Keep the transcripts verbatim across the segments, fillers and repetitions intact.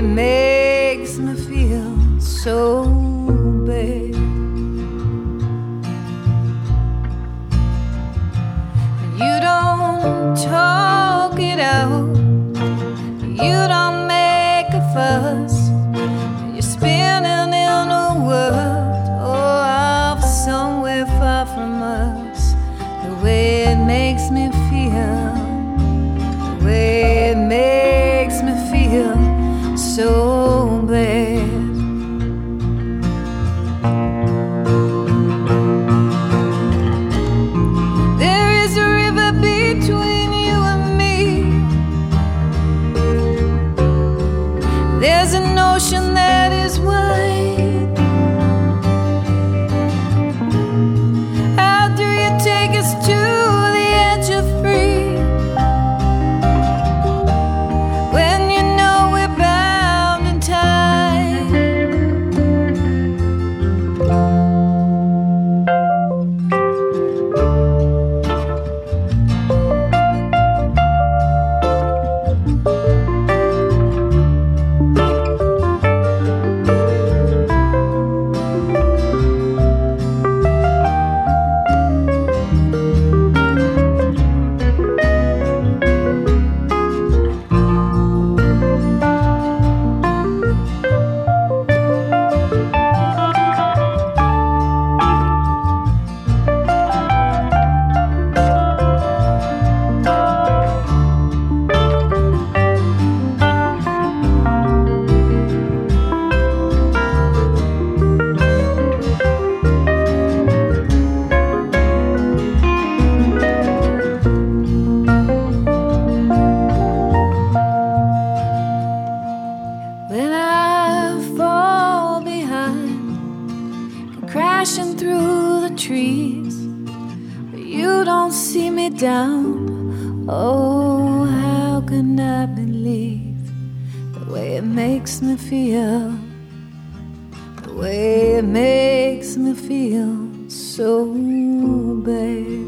makes me feel so bad. You don't talk it out, you don't make a fuss, you're spinning in a world, oh, off somewhere far from us. The way it makes me feel, the way it makes me feel so bad. There is a river between you and me. There's an ocean that is wide. How do you take us to the edge of free, when you know we're bound and tied? When I fall behind, come crashing through the trees, but you don't see me down. Oh, how can I believe the way it makes me feel, the way it makes me feel so bad.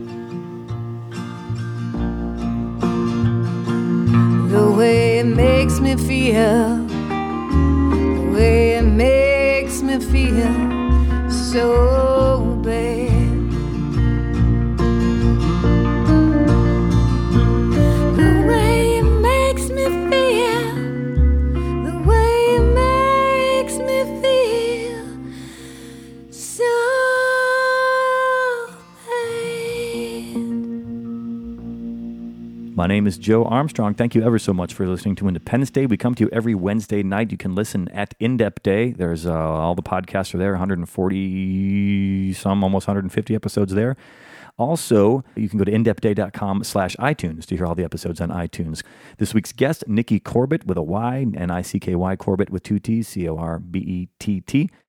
The way it makes me feel, the way it makes me feel so bad. The way it makes me feel, the way it makes me feel so bad. My name is Joe Armstrong. Thank you ever so much for listening to Independence Day. We come to you every Wednesday night. You can listen at In-Depth Day. There's uh, all the podcasts are there, one hundred forty some, almost one hundred fifty episodes there. Also, you can go to indepthday.com slash iTunes to hear all the episodes on iTunes. This week's guest, Nikki Corbett with a Y, N I C K Y, Corbett with two T's, C O R B E T T.